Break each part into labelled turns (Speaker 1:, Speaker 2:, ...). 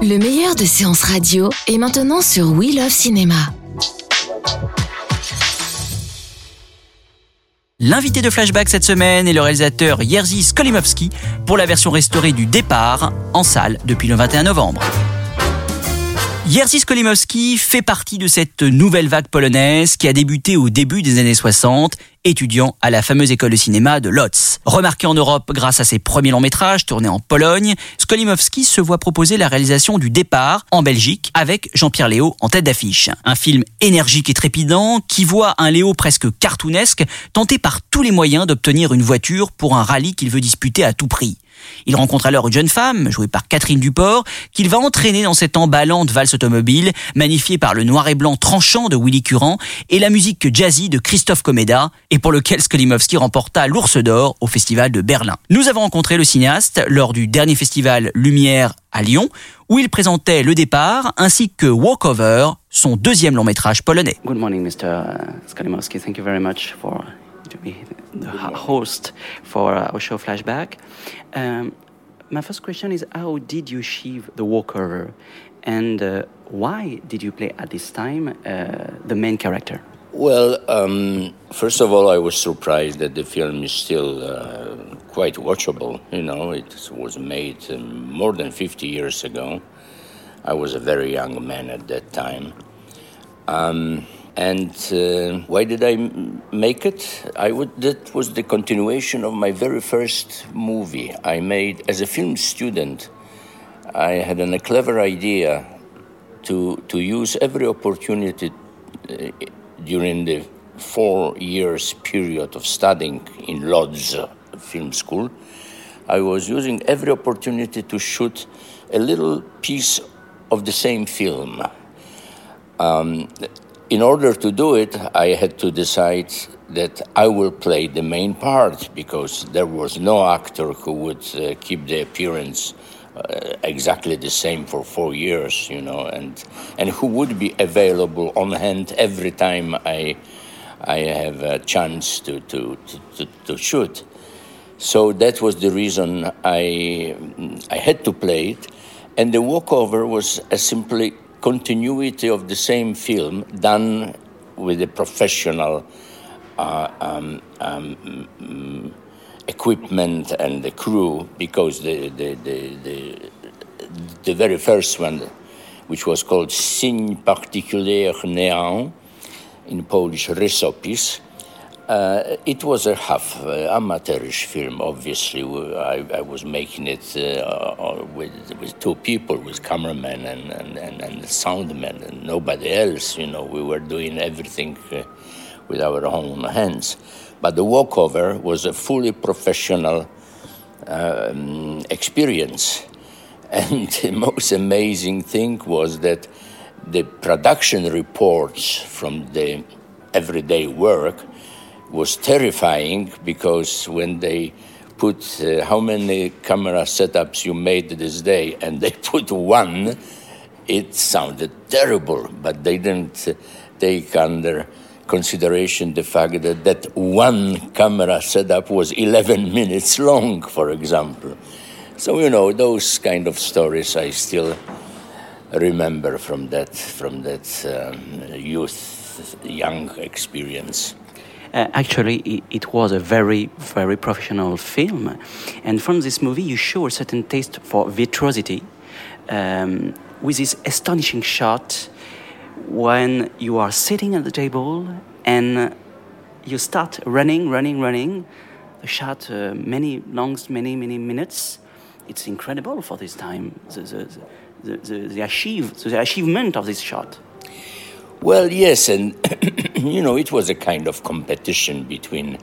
Speaker 1: Le meilleur de séances radio est maintenant sur We Love Cinéma.
Speaker 2: L'invité de Flashback cette semaine est le réalisateur Jerzy Skolimowski pour la version restaurée du Départ, en salle depuis le 21 novembre. Jerzy Skolimowski fait partie de cette nouvelle vague polonaise qui a débuté au début des années 60, étudiant à la fameuse école de cinéma de Łódź. Remarqué en Europe grâce à ses premiers longs métrages tournés en Pologne, Skolimowski se voit proposer la réalisation du Départ en Belgique avec Jean-Pierre Léaud en tête d'affiche. Un film énergique et trépidant qui voit un Léaud presque cartoonesque tenter par tous les moyens d'obtenir une voiture pour un rallye qu'il veut disputer à tout prix. Il rencontre alors une jeune femme, jouée par Catherine Duport, qu'il va entraîner dans cette emballante valse automobile, magnifiée par le noir et blanc tranchant de Willy Curran et la musique jazzy de Christophe Komeda, et pour lequel Skolimowski remporta l'Ours d'Or au Festival de Berlin. Nous avons rencontré le cinéaste lors du dernier festival Lumière à Lyon, où il présentait Le Départ, ainsi que Walkover, son deuxième long métrage polonais.
Speaker 3: Good morning, Mr. Skolimowski. Thank you very much for to be the host for our show Flashback. My first question is, how did you achieve the walkover, and why did you play at this time the main character?
Speaker 4: Well, first of all, I was surprised that the film is still quite watchable. You know, it was made more than 50 years ago. I was a very young man at that time. And why did I make it? That was the continuation of my very first movie I made as a film student. I had a clever idea to use every opportunity during the 4 years period of studying in Łódź Film School. I was using every opportunity to shoot a little piece of the same film. In order to do it, I had to decide that I will play the main part because there was no actor who would keep the appearance exactly the same for 4 years, you know, and who would be available on hand every time I have a chance to shoot. So that was the reason I had to play it, and the walkover was a simply continuity of the same film done with a professional equipment and the crew, because the very first one, which was called Signe Particulier Néant, in Polish Rysopis, it was a half amateurish film, obviously. I was making it with two people, with cameraman and soundman, and nobody else. You know, we were doing everything with our own hands. But the walkover was a fully professional experience. And the most amazing thing was that the production reports from the everyday work was terrifying, because when they put how many camera setups you made this day, and they put one, it sounded terrible, but they didn't take under consideration the fact that one camera setup was 11 minutes long, for example. So, you know, those kind of stories I still remember from that young experience.
Speaker 3: Actually, it was a very, very professional film. And from this movie, you show a certain taste for virtuosity with this astonishing shot when you are sitting at the table and you start running. The shot, many minutes. It's incredible for this time, the achievement of this shot.
Speaker 4: Well, yes, and you know, it was a kind of competition between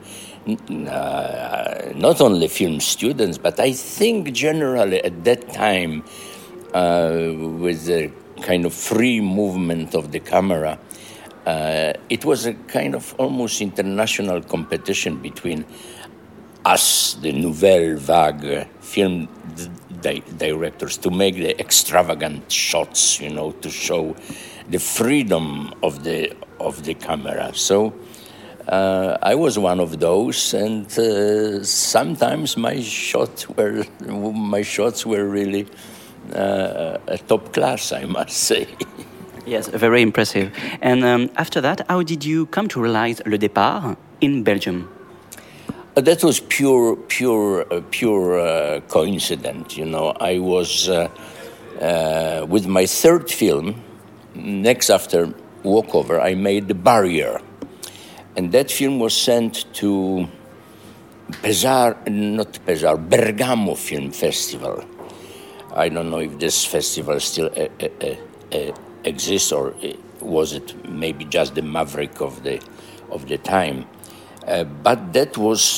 Speaker 4: not only film students, but I think generally at that time, with the kind of free movement of the camera, it was a kind of almost international competition between us, the Nouvelle Vague film directors, to make the extravagant shots, you know, to show the freedom of the camera. So I was one of those, and sometimes my shots were really a top class, I must say.
Speaker 3: Yes, very impressive. And after that, how did you come to realize Le Départ in Belgium?
Speaker 4: That was pure coincidence. You know, I was with my third film. Next after Walkover, I made The Barrier, and that film was sent to Bergamo Film Festival. I don't know if this festival still exists, or was it maybe just the maverick of the time. But that was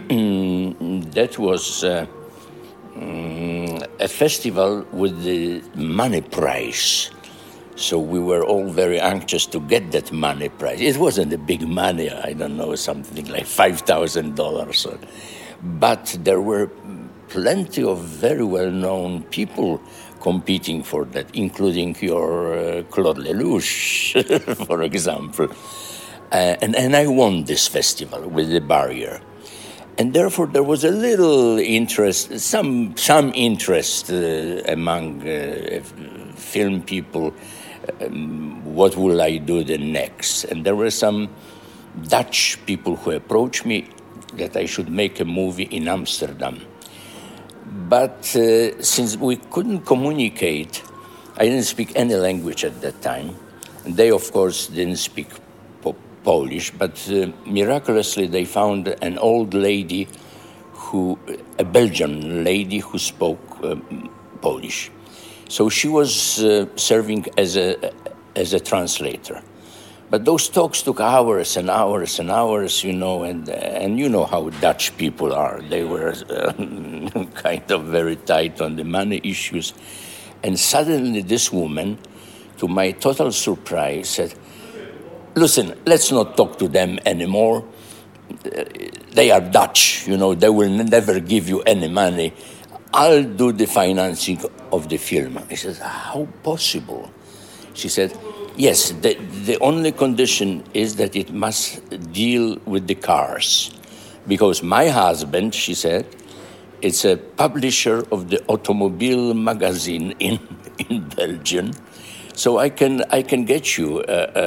Speaker 4: a festival with the money prize. So we were all very anxious to get that money prize. It wasn't a big money, I don't know, something like $5,000. But there were plenty of very well-known people competing for that, including your Claude Lelouch, for example. And I won this festival with The Barrier. And therefore there was a little interest, some interest among film people. What will I do the next? And there were some Dutch people who approached me that I should make a movie in Amsterdam. But since we couldn't communicate, I didn't speak any language at that time. And they, of course, didn't speak Polish, but miraculously they found an old lady, a Belgian lady who spoke Polish. So she was serving as a translator. But those talks took hours and hours and hours, you know, and you know how Dutch people are. They were kind of very tight on the money issues. And suddenly this woman, to my total surprise, said, "Listen, let's not talk to them anymore. They are Dutch, you know, they will never give you any money. I'll do the financing of the film." I said, "How possible?" She said, "Yes, the only condition is that it must deal with the cars. Because my husband," she said, "is a publisher of the automobile magazine in Belgium. So I can get you,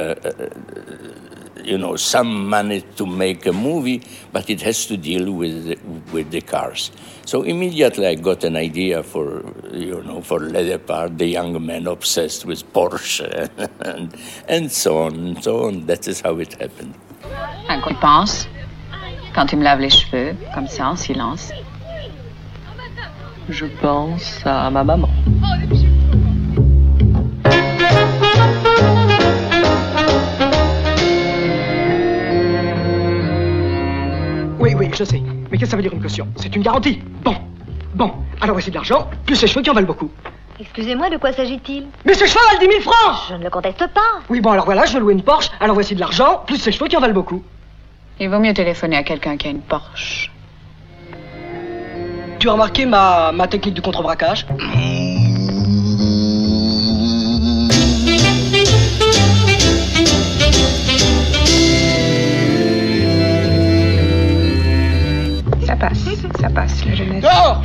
Speaker 4: you know, some money to make a movie, but it has to deal with the cars." So immediately I got an idea for Le Départ, the young man obsessed with Porsche, and so on and so on. That is how it happened.
Speaker 5: Quand il pense, quand il me lave les cheveux, comme ça, en silence.
Speaker 6: Je pense à ma maman.
Speaker 7: Oui, je sais. Mais qu'est-ce que ça veut dire une caution? C'est une garantie. Bon. Alors voici de l'argent, plus ces cheveux qui en valent beaucoup.
Speaker 8: Excusez-moi, de quoi s'agit-il?
Speaker 7: Mais ces cheveux valent 10 000 francs!
Speaker 8: Je ne le conteste pas.
Speaker 7: Oui, bon, alors voilà, je veux louer une Porsche. Alors voici de l'argent, plus ces cheveux qui en valent beaucoup.
Speaker 5: Il vaut mieux téléphoner à quelqu'un qui a une Porsche.
Speaker 7: Tu as remarqué ma technique du contre-braquage?
Speaker 5: Ça passe, la jeunesse.
Speaker 7: Dehors!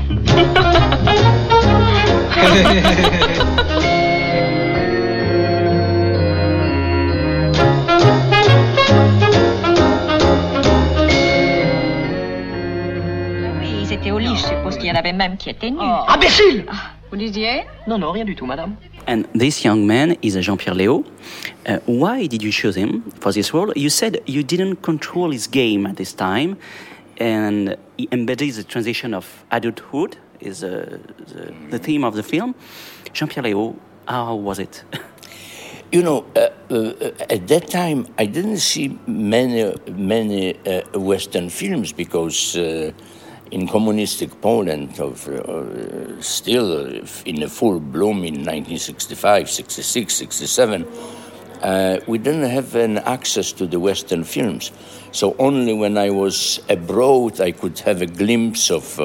Speaker 9: Oui, ils étaient au lit, je suppose qu'il y en avait même qui étaient nus.
Speaker 7: Oh. Imbécile!
Speaker 5: Vous disiez?
Speaker 7: Non, rien du tout, madame.
Speaker 3: And this young man is Jean-Pierre Léaud. Why did you choose him for this role? You said you didn't control his game at this time, and he embodies the transition of adulthood, is the theme of the film. Jean-Pierre Léaud, how was it?
Speaker 4: You know, at that time, I didn't see many Western films because in communistic Poland, still in a full bloom in 1965, 66, 67, we didn't have an access to the Western films. So only when I was abroad, I could have a glimpse of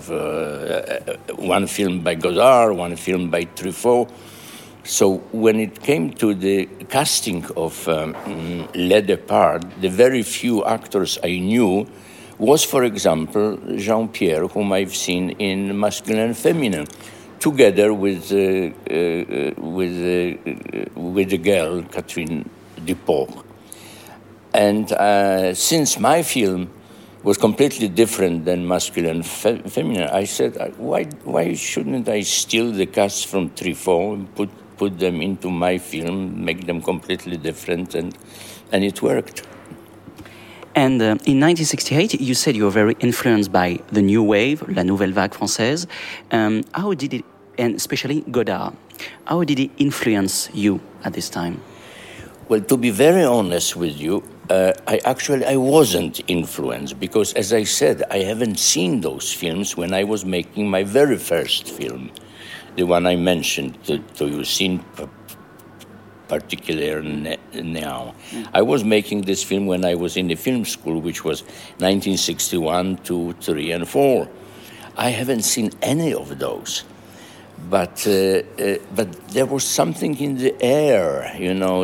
Speaker 4: one film by Godard, one film by Truffaut. So when it came to the casting of Le Départ, the very few actors I knew was, for example, Jean-Pierre, whom I've seen in Masculine and Feminine. together with the girl Catherine Dupont. And since my film was completely different than masculine and feminine, I said, why shouldn't I steal the cast from Truffaut and put them into my film, make them completely different, and it worked.
Speaker 3: And in 1968, you said you were very influenced by the new wave, la nouvelle vague française. How did it, and especially Godard, how did it influence you at this time?
Speaker 4: Well, to be very honest with you, I wasn't influenced because, as I said, I haven't seen those films when I was making my very first film, the one I mentioned to you, Seen Particular Now. I was making this film when I was in the film school, which was 1961, 2, 3, and 4. I haven't seen any of those. But there was something in the air, you know,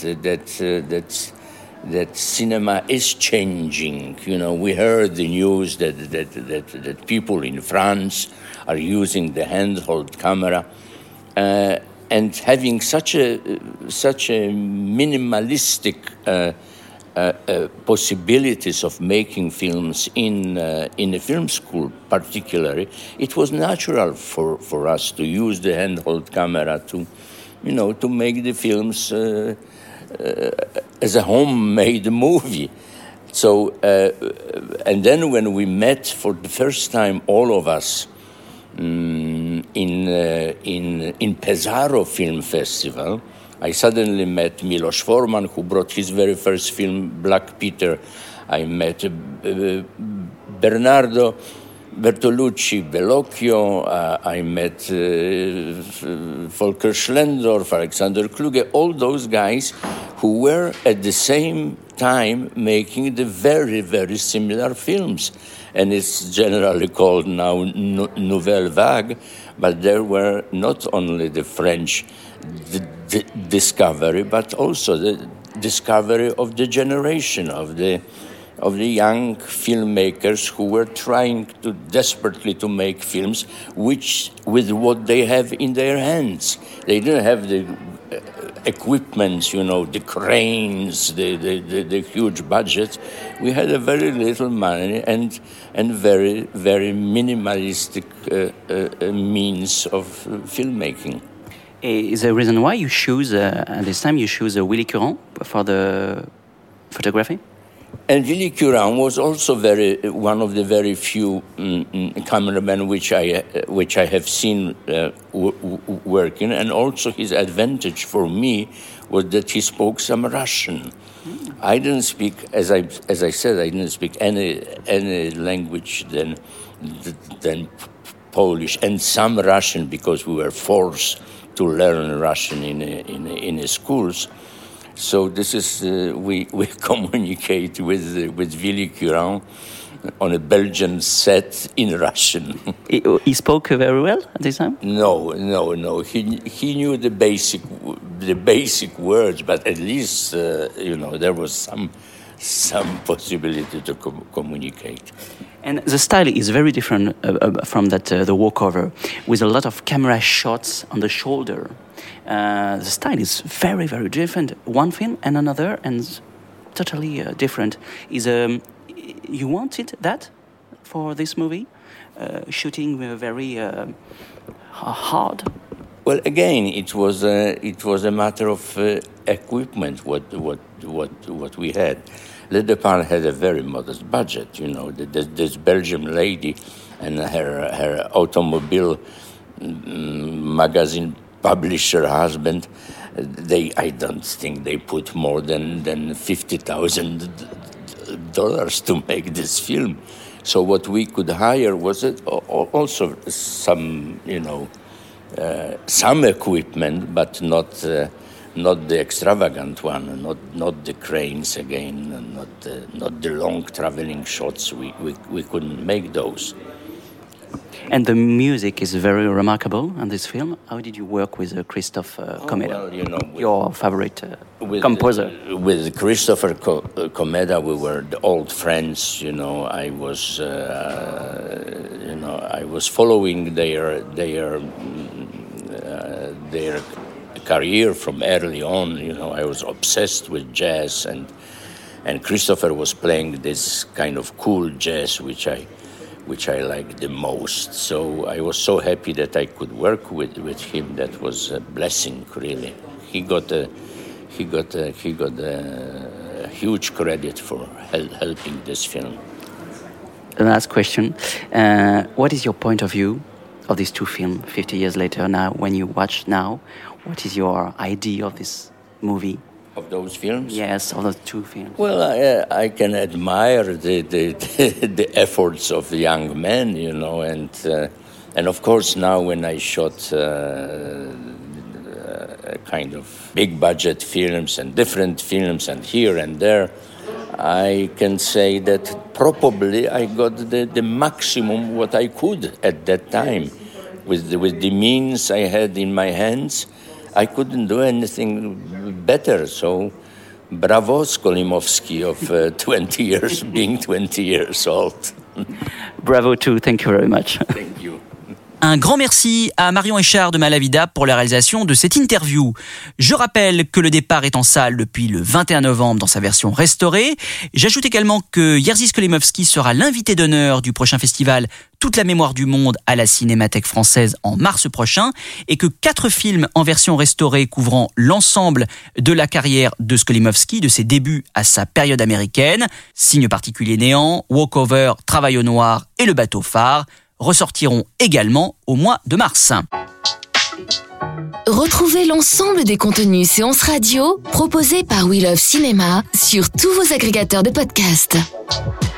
Speaker 4: that cinema is changing. You know, we heard the news that people in France are using the handheld camera, and having such a minimalistic possibilities of making films in a film school, particularly, it was natural for us to use the handheld camera to make the films as a homemade movie. So, and then when we met for the first time, all of us, in Pesaro Film Festival, I suddenly met Milos Forman, who brought his very first film, Black Peter. I met Bernardo Bertolucci, Bellocchio. I met Volker Schlendorf, Alexander Kluge, all those guys who were at the same time making the very, very similar films. And it's generally called now Nouvelle Vague, but there were not only the French discovery, but also the discovery of the generation of the young filmmakers who were trying desperately to make films with what they have in their hands. They didn't have the equipment, the cranes, the huge budgets. We had a very little money and very, very minimalistic means of filmmaking.
Speaker 3: Is there a reason why you choose, at this time, Willy Curant for the photography?
Speaker 4: And Willy Curant was also one of the very few cameramen which I have seen working, and also his advantage for me was that he spoke some Russian. I didn't speak, as I said, I didn't speak any language than Polish and some Russian because we were forced to learn Russian in the schools. So this is we communicate with Willy Curant on a Belgian set in Russian.
Speaker 3: He spoke very well at this time?
Speaker 4: No. He knew the basic words, but at least there was some possibility to communicate.
Speaker 3: And the style is very different from that the walkover, with a lot of camera shots on the shoulder. The style is very, very different. One film and another, and totally different. You wanted that for this movie? Shooting very hard?
Speaker 4: Well, again, it was a matter of equipment. What we had. Le Départ had a very modest budget. This Belgian lady and her automobile magazine publisher husband, I don't think they put more than $50,000 to make this film. So what we could hire was also some equipment, but not the extravagant one, not the cranes again, not the long traveling shots. We couldn't make those.
Speaker 3: And the music is very remarkable in this film. How did you work with Christophe Comeda, your favorite composer?
Speaker 4: With Christopher Comeda, we were the old friends. I was following their career from early on. I was obsessed with jazz, and Christopher was playing this kind of cool jazz, which I liked the most. So I was so happy that I could work with him. That was a blessing, really. He got a huge credit for helping this film.
Speaker 3: The last question: what is your point of view of these two films 50 years later? Now, when you watch now, what is your idea of this movie?
Speaker 4: Of those films?
Speaker 3: Yes, of those two films.
Speaker 4: Well, I can admire the efforts of the young men, and of course now when I shot kind of big budget films and different films and here and there, I can say that probably I got the maximum what I could at that time with the means I had in my hands. I couldn't do anything better, so bravo Skolimowski of 20 years, being 20 years old.
Speaker 3: Bravo too, thank you very much.
Speaker 4: Thank you.
Speaker 2: Un grand merci à Marion Echard de Malavida pour la réalisation de cette interview. Je rappelle que le départ est en salle depuis le 21 novembre dans sa version restaurée. J'ajoute également que Jerzy Skolimowski sera l'invité d'honneur du prochain festival Toute la mémoire du monde à la Cinémathèque française en mars prochain et que 4 films en version restaurée couvrant l'ensemble de la carrière de Skolimowski, de ses débuts à sa période américaine, Signe particulier néant, Walkover, Travail au noir et Le bateau phare, ressortiront également au mois de mars.
Speaker 1: Retrouvez l'ensemble des contenus séances radio proposés par We Love Cinéma sur tous vos agrégateurs de podcasts.